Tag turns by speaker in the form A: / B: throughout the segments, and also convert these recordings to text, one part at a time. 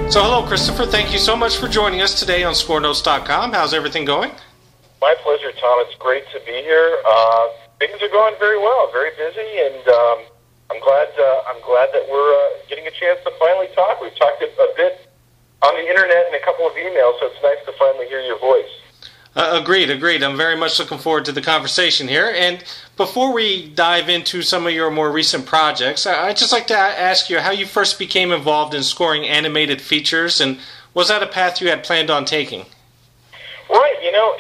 A: So hello, Christopher. Thank you so much for joining us today on ScoreNotes.com. How's everything going?
B: My pleasure, Tom. It's great to be here. Things are going very well, very busy, and I'm glad that we're getting a chance to finally talk. We've talked a bit on the internet and a couple of emails, so it's nice to finally hear your voice.
A: Agreed. I'm very much looking forward to the conversation here. And before we dive into some of your more recent projects, I'd just like to ask you how you first became involved in scoring animated features, and was that a path you had planned on taking?
B: Right.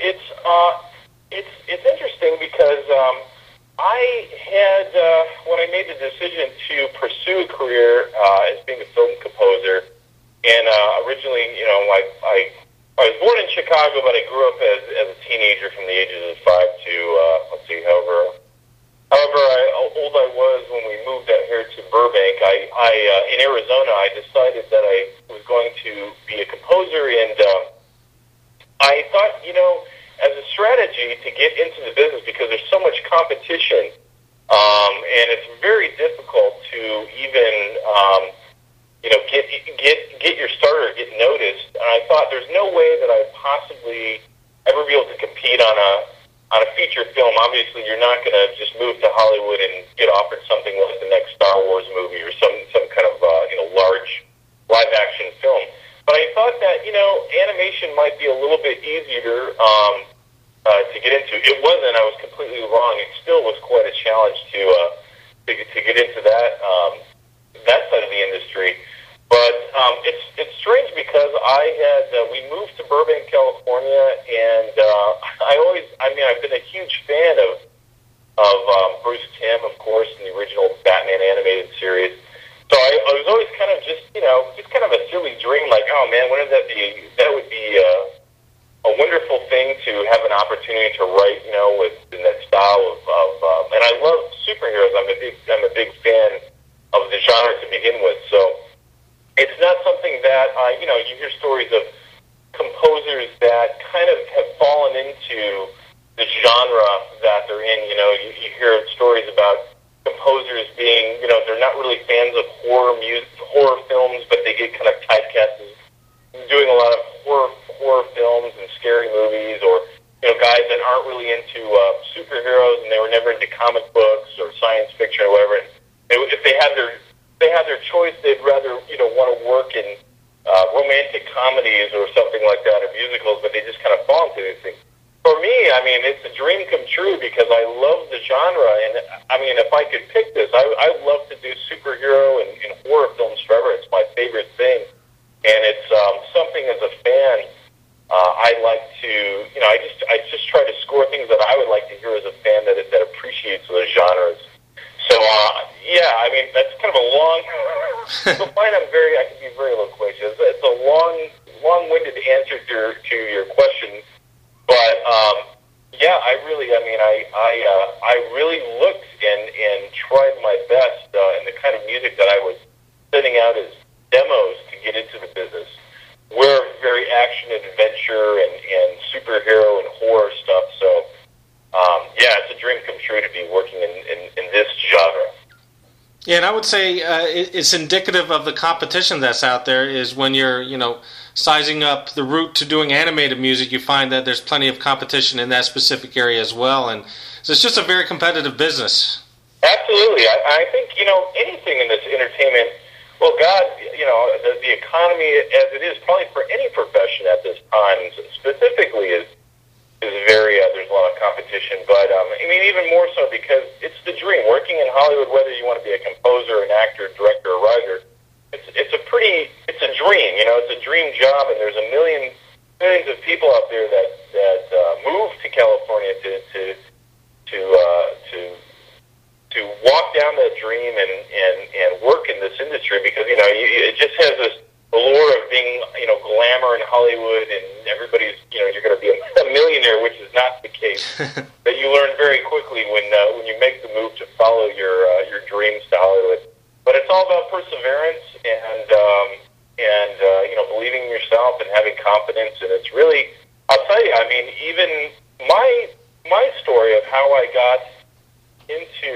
B: It's interesting because I had when I made the decision to pursue a career as being a film composer, and originally, I was born in Chicago, but I grew up as a teenager from the ages of 5 to, however old I was when we moved out here to Burbank. In Arizona, I decided that I was going to be a composer, and I thought, as a strategy to get into the business, because there's so much competition, and it's very difficult to even, get your starter, get noticed. And I thought there's no way that I'd possibly ever be able to compete on a feature film. Obviously, you're not going to just move to Hollywood and get offered something like the next Star Wars movie or some kind of large live action film. But I thought that animation might be a little bit easier to get into. It wasn't. I was completely wrong. It still was quite a challenge to get into that side of the industry. But it's strange because we moved to Burbank, California, and I've been a huge fan of Bruce Timm, of course, in the original Batman animated series. So I was always kind of just kind of a silly dream, like, oh man, wouldn't that be? That would be a wonderful thing to have an opportunity to write, in that style of and I love superheroes. I'm a big fan of the genre to begin with. So it's not something that you hear stories of composers that kind of have fallen into the genre that they're in. You hear stories about composers being, they're not really fans of horror films, but they get kind of typecast as doing a lot of horror films and scary movies, or guys that aren't really into superheroes and they were never into comic books or science fiction or whatever. And if they had their choice, they'd rather want to work in romantic comedies or something like that, or musicals, but they just kind of fall into these things. For me, it's a dream come true because I love the genre, and if I could pick this, I'd love to do superhero and horror films forever. It's my favorite thing, and it's something as a fan I like to, I just try to score things that I would like to hear as a fan that appreciates those genres. So that's kind of a long. You'll find I can be very loquacious. It's a long-winded answer to your question. But I really looked and tried my best in the kind of music that I was sending out as demos to get into the business. We're very action and adventure and superhero and horror stuff. So it's a dream come true to be working in this genre.
A: Yeah, and I would say it's indicative of the competition that's out there. Is when you're sizing up the route to doing animated music, you find that there's plenty of competition in that specific area as well, and so it's just a very competitive business.
B: Absolutely. I think, anything in this entertainment, well, God, the economy as it is, probably for any profession at this time, specifically is very, there's a lot of competition, but even more so because it's the dream. Working in Hollywood, whether you want to be a composer, an actor, director, or writer, it's a dream, it's a dream job, and there's millions of people out there that move to California to walk down that dream and work in this industry, because it just has this allure of being glamour in Hollywood, and everybody's you're going to be a millionaire, which is not the case. That you learn very quickly when you make the move to follow your dreams to Hollywood. But it's all about perseverance and believing in yourself and having confidence. And it's really, I'll tell you, even my story of how I got into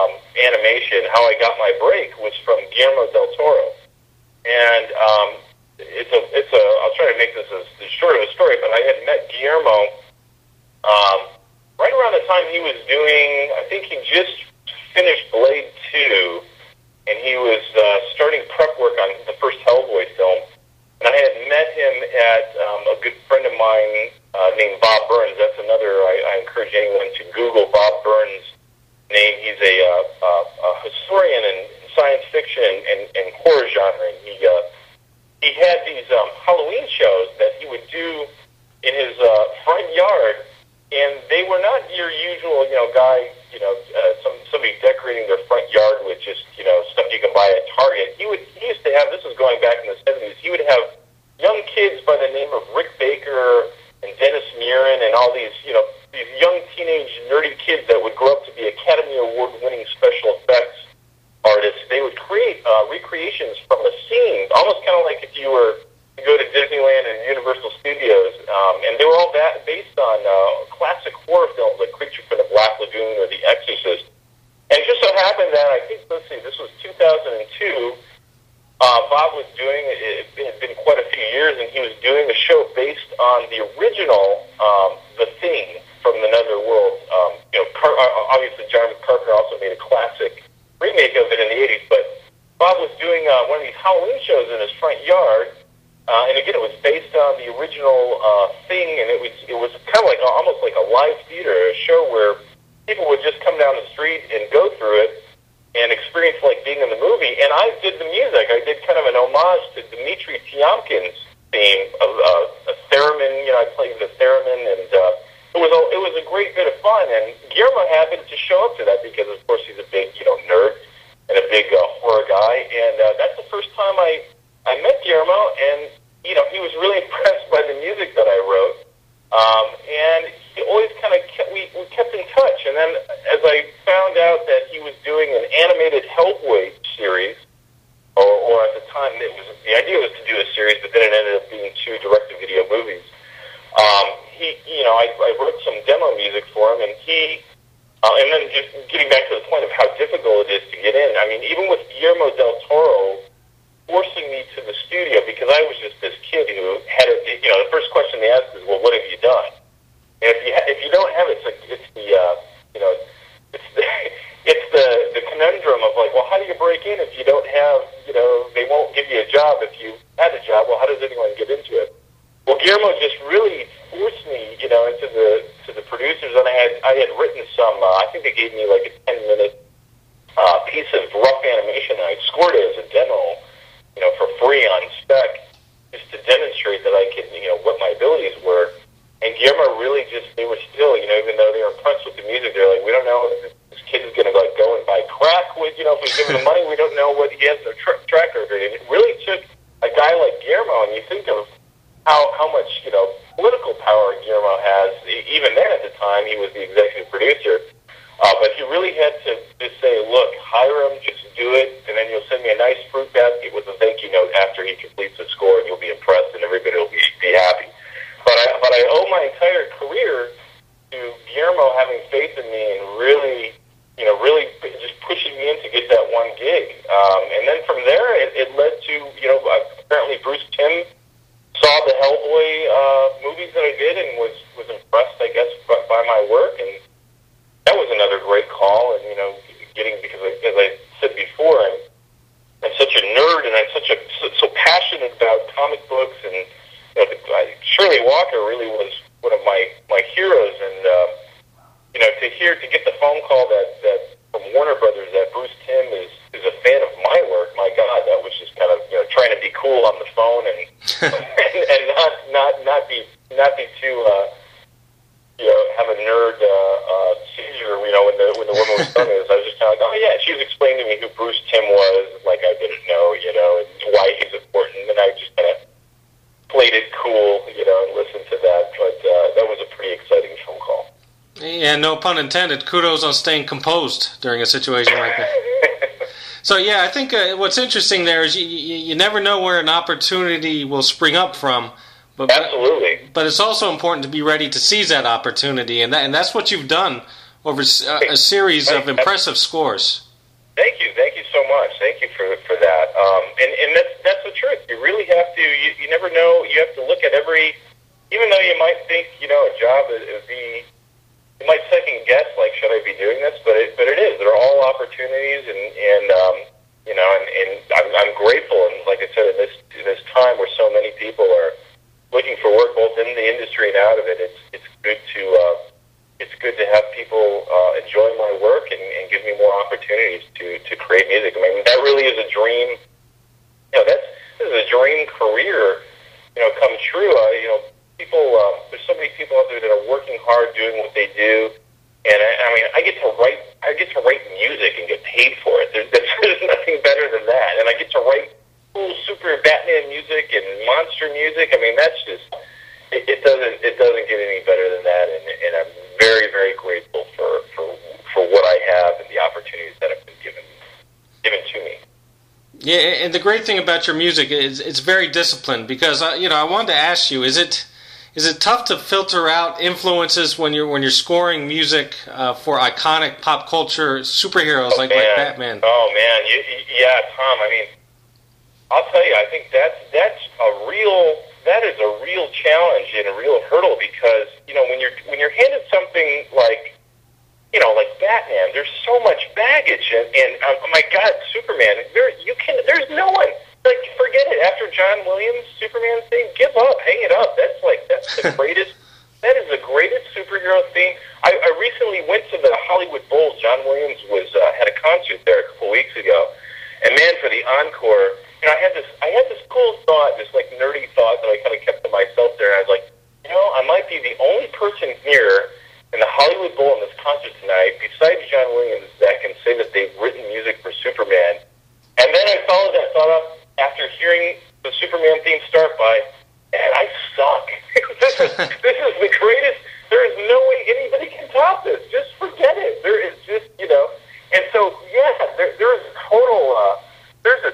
B: animation, how I got my break, was from Guillermo del Toro. And I'll try to make this as short of a story, but I had met Guillermo right around the time he was doing, I think he just finished Blade 2, and he was starting prep work on the first Hellboy film. And I had met him at a good friend of mine named Bob Burns. That's another, I encourage anyone to Google Bob Burns' name. He's a historian in science fiction and horror genre. And he had these Halloween shows that he would do in his front yard, and they were not your usual, guy, somebody decorating their front yard with just, stuff you can buy at Target. He used to have, this was going back in the 70s, he would have young kids by the name of Rick Baker and Dennis Murin and all these, these young teenage nerdy kids that would grow up to be Academy Award-winning special effects artists. They would create recreations from a scene, almost kind of like if you were to go to Disneyland and Universal Studios, and they were all based on classic horror films like Creature from the Black Lagoon or The Exorcist. And it just so happened that, I think, this was 2002, Bob was doing, it had been quite a few years, and he was doing a show based on the original The Thing from the Netherworld. Obviously, John Carpenter also made a classic remake of it in the 80s, but Bob was doing one of these Halloween shows in his front yard, and again, it was based on the original Thing, and it was kind of like almost like a live theater, a show where people would just come down the street and go through it and experience like being in the movie. And I did the music. I did kind of an homage to Dmitri Tiomkin's theme of a theremin. I played the theremin, and it was a great bit of fun. And Guillermo happened to show up to that because, of course, he's a big nerd and a big horror guy. And that's the first time I met Guillermo, and he was really impressed by the music that I wrote. And he always kind of we kept in touch. And then as I found out that he was doing an animated Hellboy series, or at the time the idea was to do a series, but then it ended up being 2 direct-to-video movies. I wrote some demo music for him, and and then just getting back to the point of how difficult it is to get in. I mean, even with Guillermo del Toro forcing me to the studio, because I was just this kid who had the first question they asked is, well, what have you done? And if you don't have it, it's the conundrum of like, well, how do you break in if you don't have, they won't give you a job if you had a job. Well, how does anyone get into it? Well, Guillermo just really forced me, into the producers, and I had written some. I think they gave me like a 10-minute piece of rough animation, and I scored it as a demo, for free on spec, just to demonstrate that I could, what my abilities were. And Guillermo really they were still, even though they were impressed with the music, they're like, we don't know if this kid is going to go and buy crack with, if we give him the money, we don't know what he has in their track record. And it really took a guy like Guillermo, and you think of how much, political power Guillermo has. Even then at the time, he was the executive producer. But he really had to just say, look, hire him, just do it, and then you'll send me a nice fruit basket with a thank you note after he completes the score, and you'll be impressed, and everybody will be happy. But I owe my entire career to Guillermo having faith in me and really just pushing me in to get that one gig. And then from there, it led to, apparently Bruce Timm saw the Hellboy movies that I did and was impressed, I guess, by my work, and that was another great call. And because as I said before, I'm such a nerd, and I'm so passionate about comic books, and Shirley Walker really was one of my heroes, and to get the phone call that from Warner Brothers that Bruce Timm is a fan of my work, my God, that was just kind of trying to be cool on the phone and and not be too have a nerd seizure. When the woman was telling me this, I was just kind of like, oh yeah, she was explaining to me who Bruce Timm was, like I didn't know, and why he's important, and I just kind of played it cool, and listened to that. But that was a pretty exciting phone call.
A: Yeah, no pun intended. Kudos on staying composed during a situation like that. So yeah, I think what's interesting there is you never know where an opportunity will spring up from.
B: Absolutely.
A: But it's also important to be ready to seize that opportunity, and that's what you've done over a series of impressive scores.
B: Thank you so so much. Thank you for that. And that's the truth. You really have to. You never know. You have to look at every. Even though you might think a job would be. You might second guess, like, should I be doing this? But it is. They're all opportunities, and I'm grateful. And like I said, in this time where so many people are looking for work, both in the industry and out of it, it's good to have people enjoy my work and give me more opportunities to create music. I mean, that really is a dream. This is a dream career, come true. People, there's so many people out there that are working hard doing what they do, and I get to write music and get paid for it. There's nothing better than that, and I get to write cool, super Batman music and monster music. I mean, that's just it doesn't get any better than that, and I'm very, very grateful for what I have and the opportunities that have been given to me.
A: Yeah, and the great thing about your music is it's very disciplined, because I wanted to ask you, is it tough to filter out influences when you're scoring music for iconic pop culture superheroes like Batman?
B: Oh man, yeah, Tom. I mean, I'll tell you, I think that's a real challenge and a real hurdle, because when you're handed something like Batman, there's so much baggage, and oh my God, Superman. There's no one. Like, forget it. After John Williams' Superman theme, give up, hang it up. That's the greatest. That is the greatest superhero theme. I recently went to the Hollywood Bowl. John Williams had a concert there a couple weeks ago, and man, for the encore, I had this cool thought, this like nerdy thought that I kind of kept to myself there. And I was like, I might be the only person here in the Hollywood Bowl in this concert tonight, besides John Williams, that can say that they've written music for Superman. And then I followed that thought up after hearing the Superman theme start by, and I suck. This is the greatest. There is no way anybody can top this. Just forget it. There is just, and so, yeah, there's a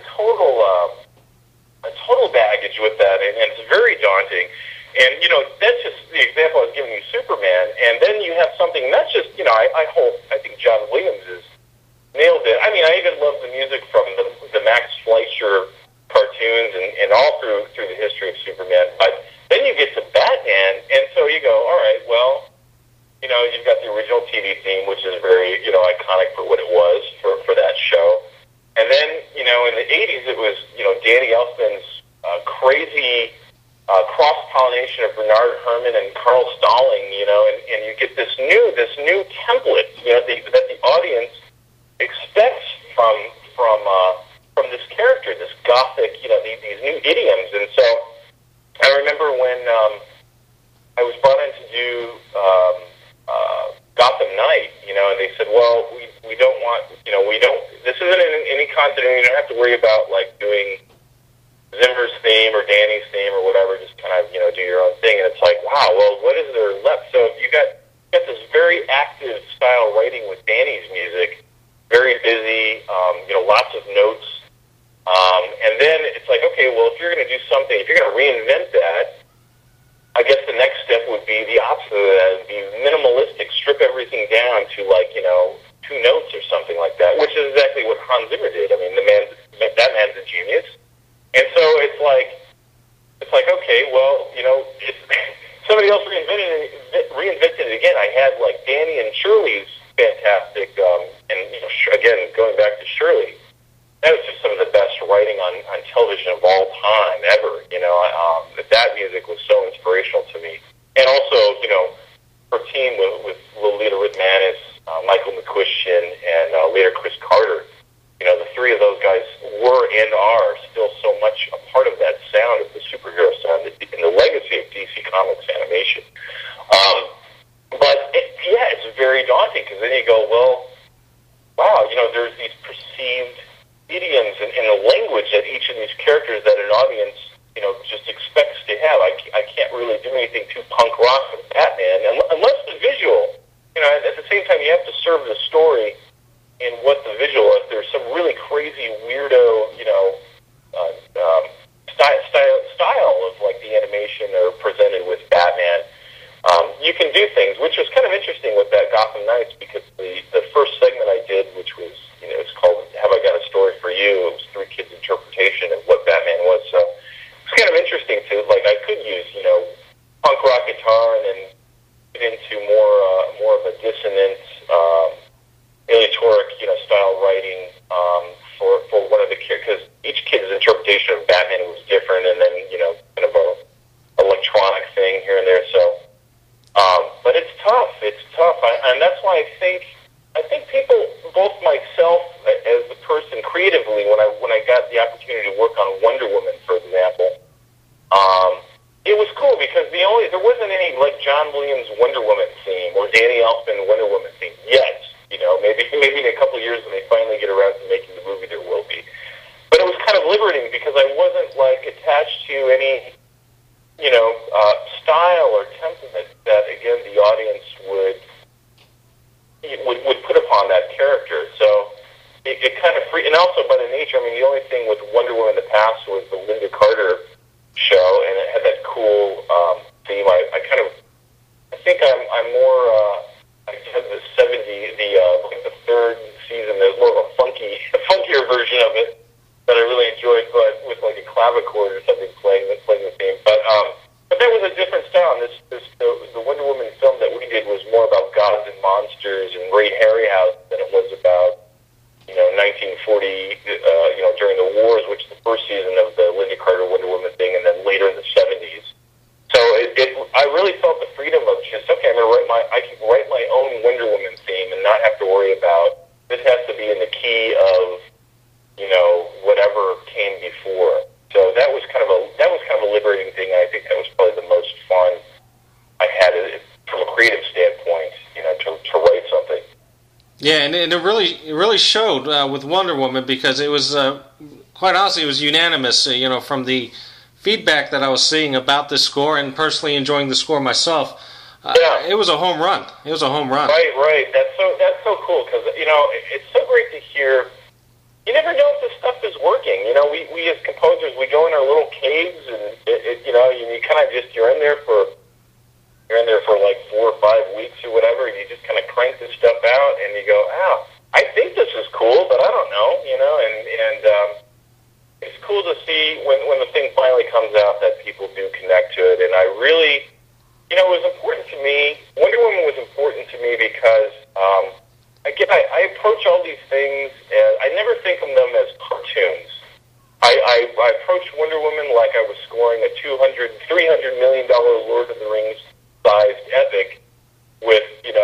B: total baggage with that, and it's very daunting. And, that's just the example I was giving you, Superman. And then you have something, not just, I think John Williams has nailed it. I mean, I even love the music from the Max Fleischer cartoons and all through the history of Superman. But then you get to Batman, and so you go, all right, well, you've got the original TV theme, which is very, iconic for what it was for that show. And then, in the 80s, it was, Danny Elfman's crazy cross-pollination of Bernard Herrmann and Carl Stalling, and you get this new template, that the audience expects from this character, this gothic, these new idioms. And so I remember when I was brought in to do Gotham Knight, and they said, well, we don't want, this isn't any content, and you don't have to worry about, like, doing Zimmer's theme or Danny's theme or whatever, just kind of, do your own thing. And it's like, wow, well, what is there left? So you got this very active style writing with Danny's music, very busy, lots of notes. And then it's like, okay, well, if you're going to do something, if you're going to reinvent that, I guess the next step would be the opposite of that, be minimalistic, strip everything down to, like, 2 notes or something like that, which is exactly what Hans Zimmer did. I mean, that man's a genius. And so it's like, okay, well, if somebody else reinvented it again. I had, like, Danny and Shirley's fantastic, and, again, going back to Shirley, that was just some of the best writing on television of all time, ever. That music was so inspirational to me. And also, her team with Lolita Ridmanis, Michael McCuistion, and later Chris Carter, the 3 of those guys were and are still so much a part of that sound, of the superhero sound, and the legacy of DC Comics animation. But, it's very daunting, because then you go, well, wow, there's these perceived idioms and the language that each of these characters that an audience, just expects to have. I can't really do anything too punk rock with Batman, unless the visual, at the same time you have to serve the story in what the visual is. There's some really crazy, weirdo, style of, like, the animation or presented with Batman. You can do things, which was kind of interesting with that Gotham Knights, because the first segment I did, which was, it's called Have I Got a Story opportunity to work on Wonder Woman, for example, it was cool because there wasn't any like John Williams Wonder Woman theme or Danny Elfman Wonder Woman theme yet. Maybe in a couple of years when they finally get around to making the movie, there will be. But it was kind of liberating because I wasn't like attached to any, style or template that again the audience would put upon that character. So it kind of free, and also by the nature. I mean, the only thing with Wonder Woman in the past was the Linda Carter show, and it had that cool theme. I think I'm more. I had the the third season. There's more of a funkier version of it that I really enjoyed, but with like a clavichord or something playing the theme. But that was a different style. The Wonder Woman film that we did was more about gods and monsters and Ray Harryhausen than it was about 1940. During the wars, which is the first season of the Linda Carter Wonder Woman thing, and then later in the 70s. So I really felt the freedom of just I can write my own Wonder Woman theme and not have to worry about this has to be in the key of whatever came before. So that was kind of a liberating thing. I think that was probably the most fun I had from a creative standpoint. To write something.
A: Yeah, and it really showed with Wonder Woman because it was quite honestly it was unanimous. From the feedback that I was seeing about this score and personally enjoying the score myself, it was a home run. It was a home run.
B: Right. That's so cool because it's so great to hear. You never know if this stuff is working. We as composers we go in our little caves and you kind of just you're in there for like 4 or 5 weeks or whatever, and you just kind of crank this stuff out and you go, I think this is cool, but I don't know, and it's cool to see when the thing finally comes out that people do connect to it. And I really, it was important to me. Wonder Woman was important to me because, again, I approach all these things as, I never think of them as cartoons. I approach Wonder Woman like I was scoring a $300 million Lord of the Rings sized epic with,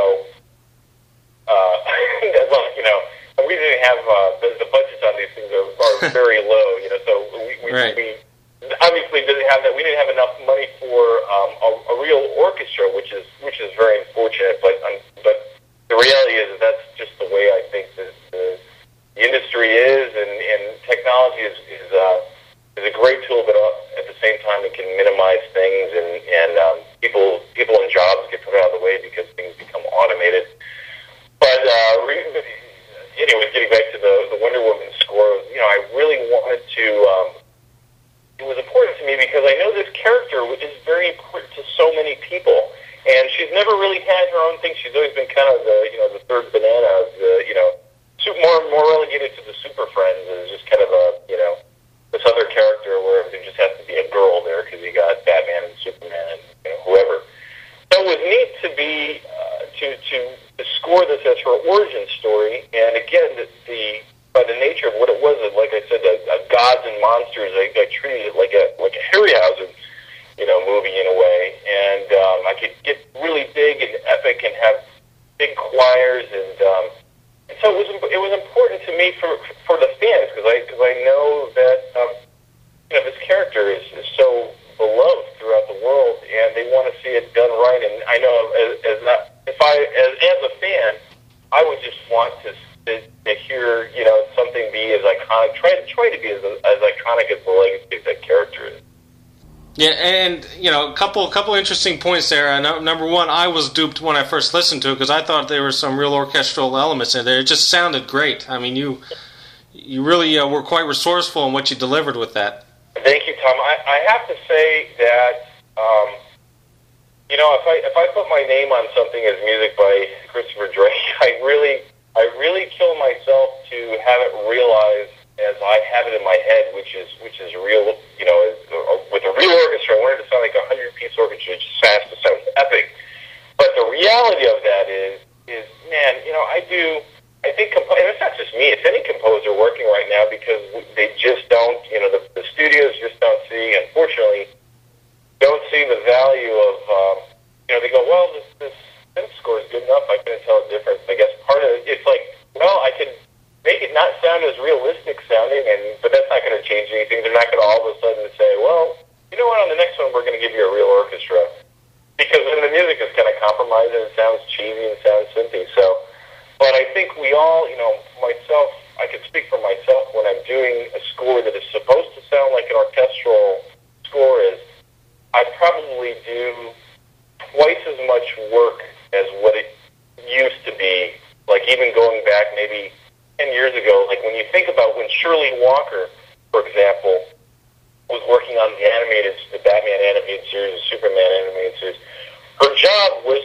B: we didn't have, the budgets on these things are very low, so we obviously didn't have that. We didn't have enough money for a real orchestra, which is very unfortunate, but the reality is that's just the way I think the industry is, and technology is a great tool, but at the same time it can minimize things, and people in jobs get put out of the way because things become automated. But anyway, getting back to the Wonder Woman score, I really wanted to. It was important to me because I know this character is very important to so many people, and she's never really had her own thing. She's always been kind of the third banana of more relegated to the Super Friends. Is just kind of this other character where there just has to be a girl there because you got Batman and Superman and whoever. So it was neat to be to score this as her origin story, and again, by the nature of what it was, like I said, gods and monsters, I treated it like a Harryhausen, movie in a way, and I could get really big and epic and have big choirs, and so it was important to me for the fans because I know that this character is so beloved throughout the world, and they want to see it done right. And I know as a fan, I would just want to hear something be as iconic. Try to be as iconic as the legacy of that character is.
A: Yeah, and a couple interesting points there. Number one, I was duped when I first listened to it because I thought there were some real orchestral elements in there. It just sounded great. I mean, you really were quite resourceful in what you delivered with that.
B: Thank you, Tom. I have to say that if I put my name on something as music by Christopher Drake, I really kill myself to have it realized as I have it in my head, which is real. With a real orchestra, I wanted it to sound like a 100-piece orchestra. It just has to sound epic. But the reality of that is man, I think, and it's not just me, it's any composer working right now because they just don't, the studios just don't see, unfortunately, don't see the value of, they go, well, this synth score is good enough, I couldn't tell a difference. I guess part of it's like, well, I can make it not sound as realistic sounding, but that's not going to change change anything. They're not going to all of a sudden say, well, you know what, on the next one we're going to give you a real orchestra. Because then the music is kind of compromised and it sounds cheesy and sounds synthy. So, but I think we all, myself, I can speak for myself when I'm doing a score that is supposed to sound like an orchestral score is, I probably do twice as much work as what it used to be. Like even going back maybe 10 years ago, like when you think about when Shirley Walker, for example, was working on the Batman animated series, the Superman animated series, her job was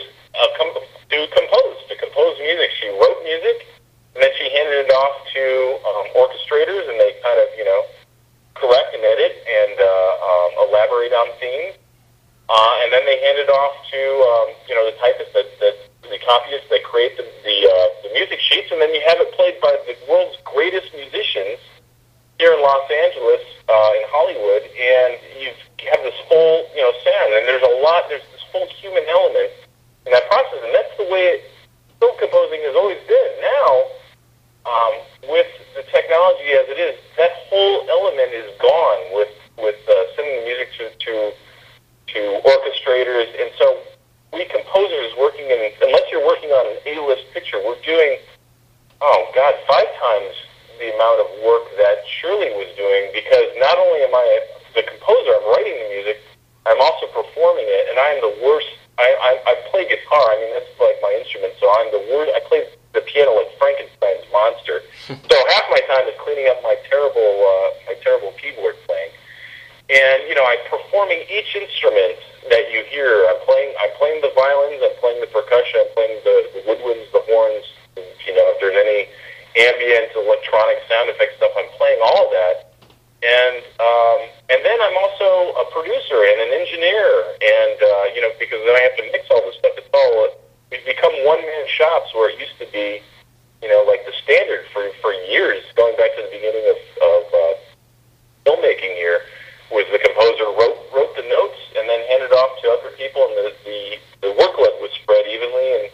B: to compose music. She wrote music, and then she handed it off to orchestrators, and they kind of, correct and edit and elaborate on themes. And then they hand it off to, the typist, the copyists that create the music sheets, and then you have it played by the world's greatest musicians here in Los Angeles, in Hollywood, and you have this whole, sound. And there's this whole human element in that process, and that's the way film composing has always been. Now, with the technology as it is, that whole element is gone with sending the music to orchestrators, and so we composers working unless you're working on an A-list picture, we're doing, 5 times the amount of work that Shirley was doing, because not only am I the composer, I'm writing the music, I'm also performing it, and I'm the worst. I play guitar. I mean, that's like my instrument, so I'm the worst. I play the piano like Frankenstein's monster. So half my time is cleaning up my terrible keyboard playing. And I'm performing each instrument that you hear. I'm playing the violins. I'm playing the percussion. I'm playing the woodwinds, the horns. If there's any ambient electronic sound effect stuff, I'm playing all of that. And then I'm also a producer and an engineer, and because then I have to mix all this stuff. We've become one-man shops where it used to be, like the standard for years, going back to the beginning of filmmaking here, was the composer wrote the notes and then handed off to other people, and the workload was spread evenly. And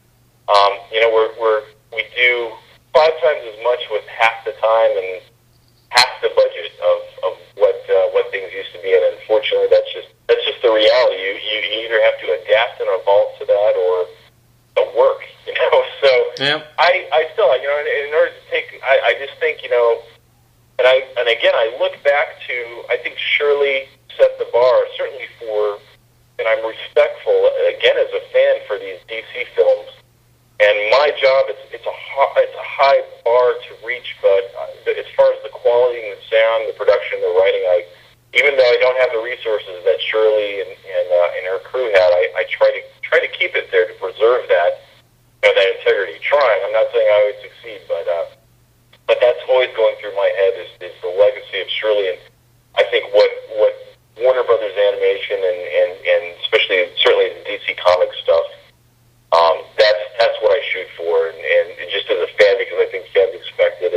B: we do 5 times as much with half the time and half the budget of what things used to be, and unfortunately, that's just the reality. You either have to adapt and evolve to that, or don't work. So
A: yeah.
B: I still, in order to take, I just think, and again, I look back to, I think Shirley set the bar certainly for, and I'm respectful again as a fan for these DC films. And my job, it's a high bar to reach, but as far as the quality and the sound, the production, the writing, even though I don't have the resources that Shirley and her crew had, I try to keep it there to preserve that that integrity. Trying, I'm not saying I always succeed, but that's always going through my head is the legacy of Shirley, and I think what Warner Brothers Animation and especially certainly the DC Comics stuff. That's what I shoot for, and just as a fan, because I think fans expect it,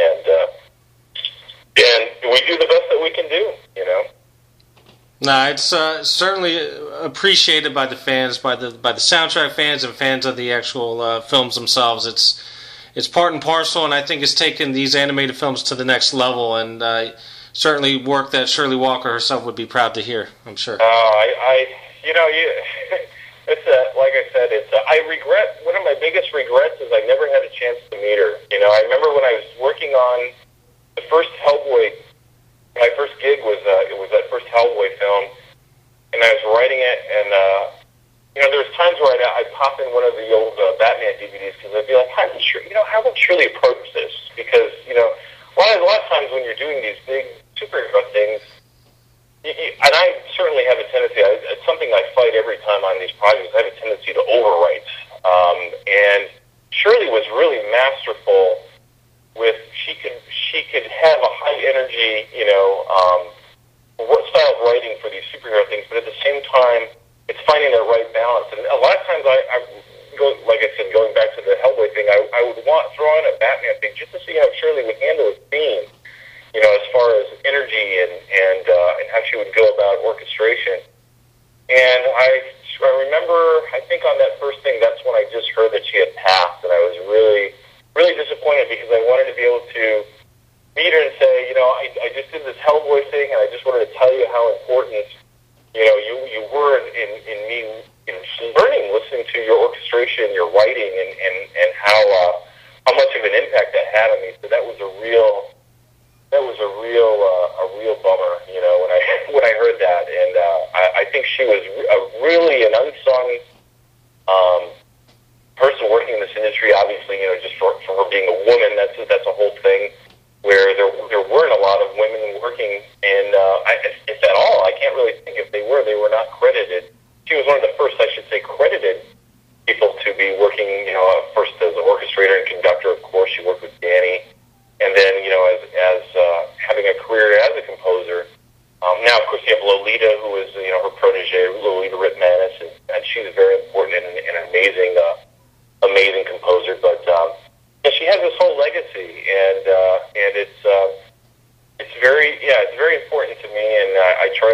B: and we do the best that we can do,
A: No, it's certainly appreciated by the fans, by the soundtrack fans and fans of the actual films themselves. It's part and parcel, and I think it's taken these animated films to the next level, and certainly work that Shirley Walker herself would be proud to hear, I'm sure.
B: It's like I said, I regret, one of my biggest regrets is I never had a chance to meet her. I remember when I was working on the first Hellboy, my first gig was that first Hellboy film, and I was writing it, and there was times where I'd pop in one of the old Batman DVDs, because I'd be like, how would Shirley approach this? Because, a lot of times when you're doing these big superhero things, and I certainly have a tendency, it's something I fight every time on these projects, I have a tendency to overwrite. And Shirley was really masterful with, she could have a high energy, style of writing for these superhero things, but at the same time, it's finding that right balance. And a lot of times like I said, going back to the Hellboy thing, I would throw on a Batman thing just to see how Shirley would handle a scene. As far as energy and how she would go about orchestration. And I remember, I think on that first thing, that's when I just heard that she had passed, and I was really, really disappointed, because I wanted to be able to meet her and say, I just did this Hellboy cowboy thing, and I just wanted to tell you how important, you were in me learning, listening to your orchestration, your writing, and how much of an impact that had on me. So that was a real bummer, when I heard that, and I think she was really an unsung person working in this industry. Obviously, just for her being a woman, that's a whole thing where there weren't a lot of women working, and if at all, I can't really think if they were not credited. She was one of the first, I should say, credited people to be working, first as an orchestrator and conductor. Of course, she worked with Danny, and then, as having a career as a composer. Now, of course, you have Lolita, who is, her protege, Lolita Ritmanis, and she's very important and an amazing composer. But she has this whole legacy, and it's very important to me, and I try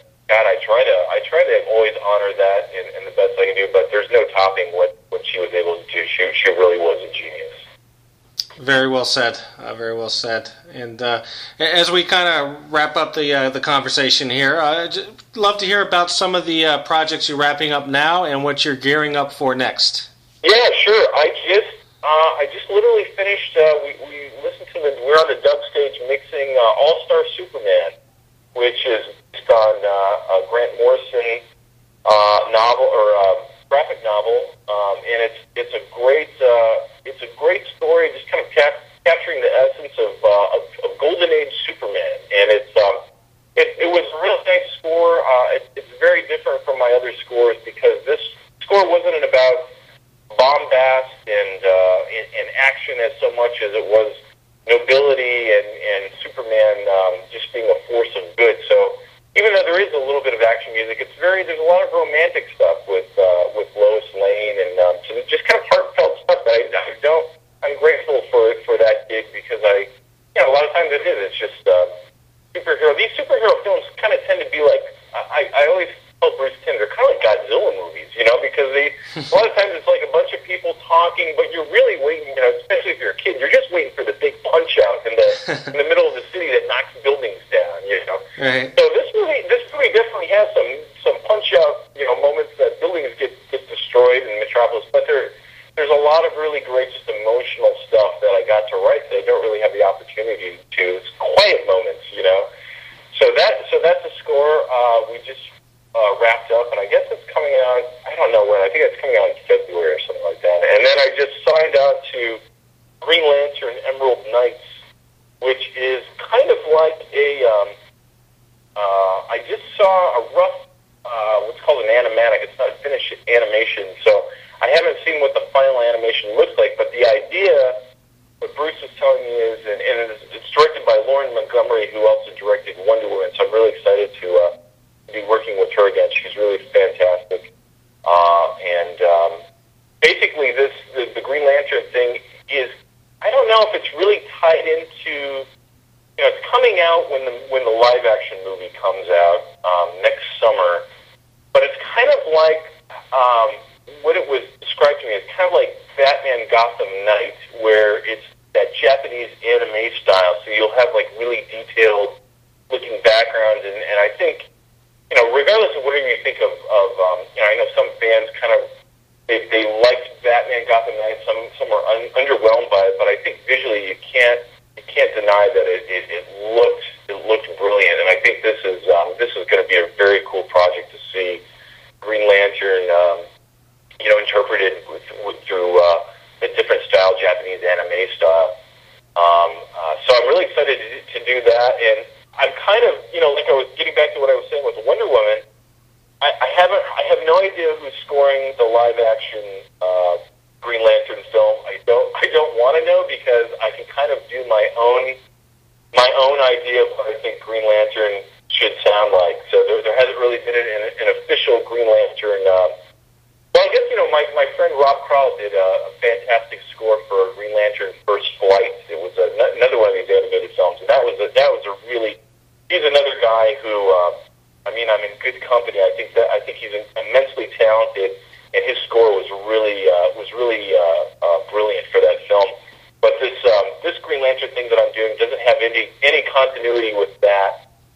B: to always honor that in the best I can do. But there's no topping what she was able to do. She really was a genius.
A: Very well said. Very well said. And as we kind of wrap up the conversation here, I'd love to hear about some of the projects you're wrapping up now and what you're gearing up for next.
B: Yeah, sure. I just literally finished. We listened to we're on the dub stage mixing All Star Superman, which is based on a Grant Morrison novel or graphic novel, and it's a great story, just kind of capturing the essence of Golden Age Superman, and it was a real nice score. It's very different from my other scores because this score wasn't about bombast and action as so much as it was nobility and Superman just being a force of good. So even though there is a little bit of action music, there's a lot of romantic stuff with Lois Lane and so just kind of heartfelt stuff that I'm grateful for that gig because a lot of times it is. It's just superhero. These superhero films kind of tend to be like I always tell Bruce Timm, they're kind of like Godzilla movies, because a lot of times it's like a bunch of people talking, but you're really waiting. Especially if you're a kid, you're just waiting for the big punch out in the middle of the city that knocks buildings down.
A: Right.
B: So this movie definitely has some punch out moments that buildings get destroyed in Metropolis, but there's a lot of really great just emotional stuff that I got to write that I don't really have the opportunity to. It's quiet moments, So that's a score we just wrapped up, and I guess it's coming out. I don't know when. I think it's coming out in February or something like that. And then I just signed on to Green Lantern Emerald Knights, which is kind of like I just saw a rough, what's called an animatic. It's not a finished animation, so I haven't seen what the final animation looks like, but the idea, what Bruce was telling me is, and it's directed by Lauren Montgomery, who also directed Wonder Woman, so I'm really excited to be working with her again. She's really fantastic. Basically the Green Lantern thing is, I don't know if it's really tied into, it's coming out when the live action movie comes out next summer, but it's kind of like what it was described to me as kind of like Batman Gotham Knight, where it's that Japanese anime style, so you'll have like really detailed looking backgrounds, and I think, regardless of whatever you think of I know some fans kind of they liked Batman Gotham Knight, some were underwhelmed by it, but I think visually you can't deny that it looked brilliant, and I think this is going to be a very cool project to see Green Lantern interpreted through a different style, Japanese anime style. So I'm really excited to do that, and I'm kind of, like I was getting back to what I was saying with Wonder Woman, I have no idea who's scoring the live action Green Lantern film. I don't want to know because I can kind of do my own idea of what I think Green Lantern should sound like. So there hasn't really been an official Green Lantern. Well, I guess my friend Rob Crowell did a fantastic score for Green Lantern First Flight. It was another one of these animated films, and that was a really. He's another guy who, I'm in good company. I think he's immensely talented, and his score was really brilliant for that film. But this Green Lantern thing that I'm doing doesn't have any continuity with that.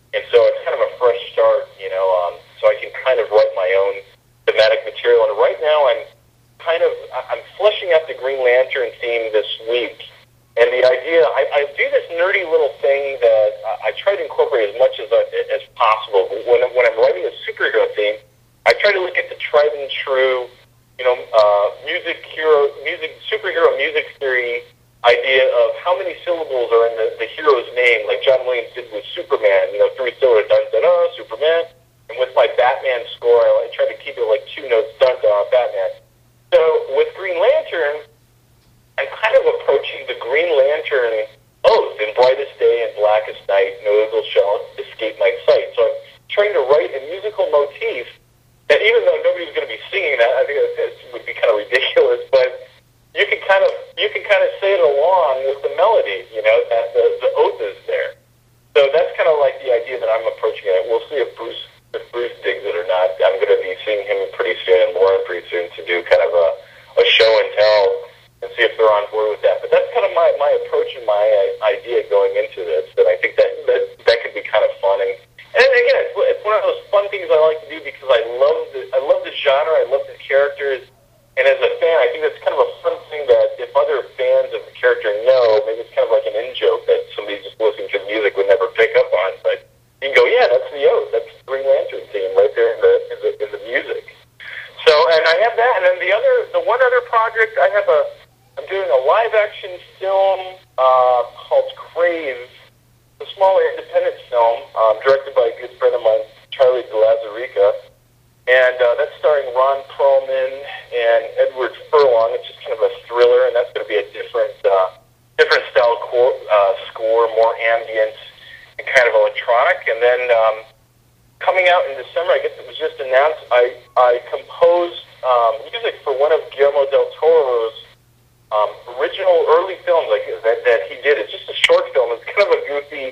B: Superman, three silver, dun dun dun, Superman. And with my Batman score, I try to keep it like 2 notes, dun dun, Batman. So with Green Lantern, I'm kind of approaching the Green Lantern oath in brightest day and blackest night, no evil shall escape my sight. So I'm trying to write a musical motif that, even though nobody's going to be singing that, I think it would be kind of ridiculous, but you can kind of say it along with the melody, that the oath is there. So that's kind of like the idea that I'm approaching it. We'll see if Bruce digs it or not. I'm going to be seeing him pretty soon and Lauren pretty soon to do kind of a show and tell and see if they're on board with that. But that's kind of my approach and my idea going into this. And I think that could be kind of fun. And again, it's one of those fun things I like to do because I love the genre, I love the characters. And as a fan, I think that's kind of a fun thing that if other fans of the character know, maybe it's kind of like an in-joke that somebody just listening to the music would never pick up on. But you can go, yeah, that's the oath. That's the Green Lantern theme right there in the music. So, and I have that. And then the one other project, I'm doing a live-action film called Crave. It's a smaller independent film directed by a good friend of mine, Charlie De Lauzirika. And that's starring Ron Perlman and Edward Furlong. It's just kind of a thriller, and that's going to be a different style score, more ambient and kind of electronic. And then coming out in December, I guess it was just announced, I composed music for one of Guillermo del Toro's original early films that he did. It's just a short film. It's kind of a goofy,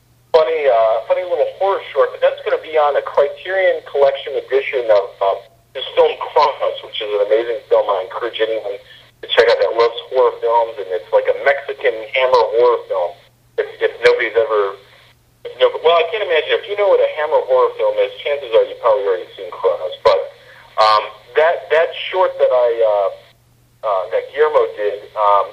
B: funny little horror short, but that's going to be on a Criterion Collection edition of his film Kronos, which is an amazing film. I encourage anyone to check out that loves horror films, and it's like a Mexican Hammer horror film. If nobody's ever... well, I can't imagine. If you know what a Hammer horror film is, chances are you've probably already seen Kronos. But that short that that Guillermo did,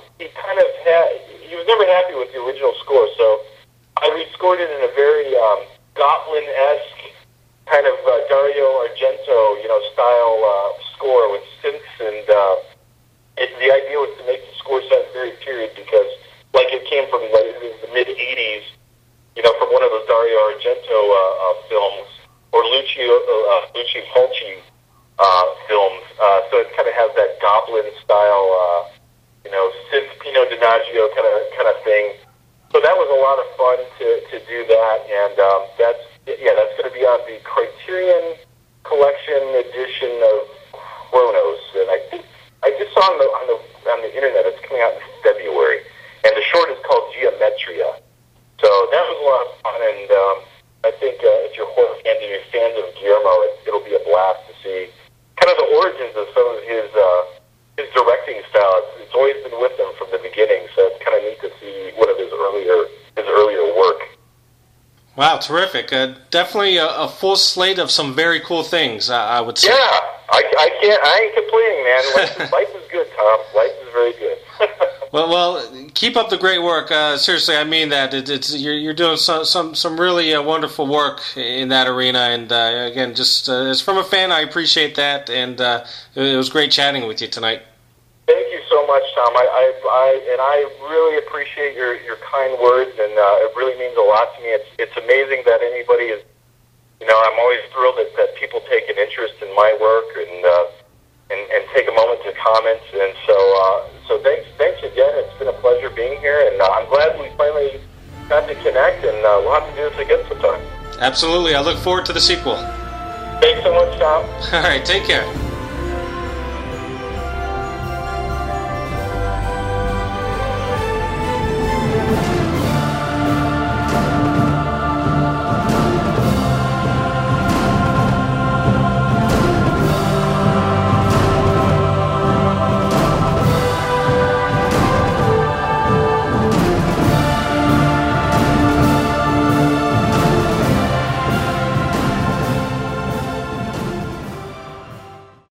B: he was never happy with the original score, so I rescored it in a very Goblin-esque kind of Dario Argento, style score with synths, and the idea was to make the score sound very period because, like, it came from the mid '80s, from one of those Dario Argento films or Lucio Fulci films. So it kind of has that Goblin style, synth Pinot Donaggio kind of thing. So that was a lot of fun to do that, and that's going to be on the Criterion Collection edition of Kronos. And I think I just saw on the internet it's coming out in February, and the short is called Geometria. So that was a lot of fun, and I think if you're horror fans and you're fans of Guillermo, it'll be a blast to see kind of the origins of some of his directing style. It's always been with him from the beginning, so it's kind of neat to see one of his earlier work.
A: Wow, terrific! Definitely a full slate of some very cool things, I would say.
B: Yeah, I ain't complaining, man. Life is good, Tom. Life is very good.
A: Well, keep up the great work. Seriously, I mean that. You're doing some really wonderful work in that arena, and again, just as from a fan, I appreciate that, and it was great chatting with you tonight.
B: Thank you so much, Tom. I really appreciate your kind words, and it really means a lot to me. It's amazing that anybody is, I'm always thrilled that people take an interest in my work and take a moment to comment. And so thanks again. It's been a pleasure being here, and I'm glad we finally got to connect, and we'll have to do this again sometime.
A: Absolutely. I look forward to the sequel.
B: Thanks so much, Tom.
A: All right. Take care.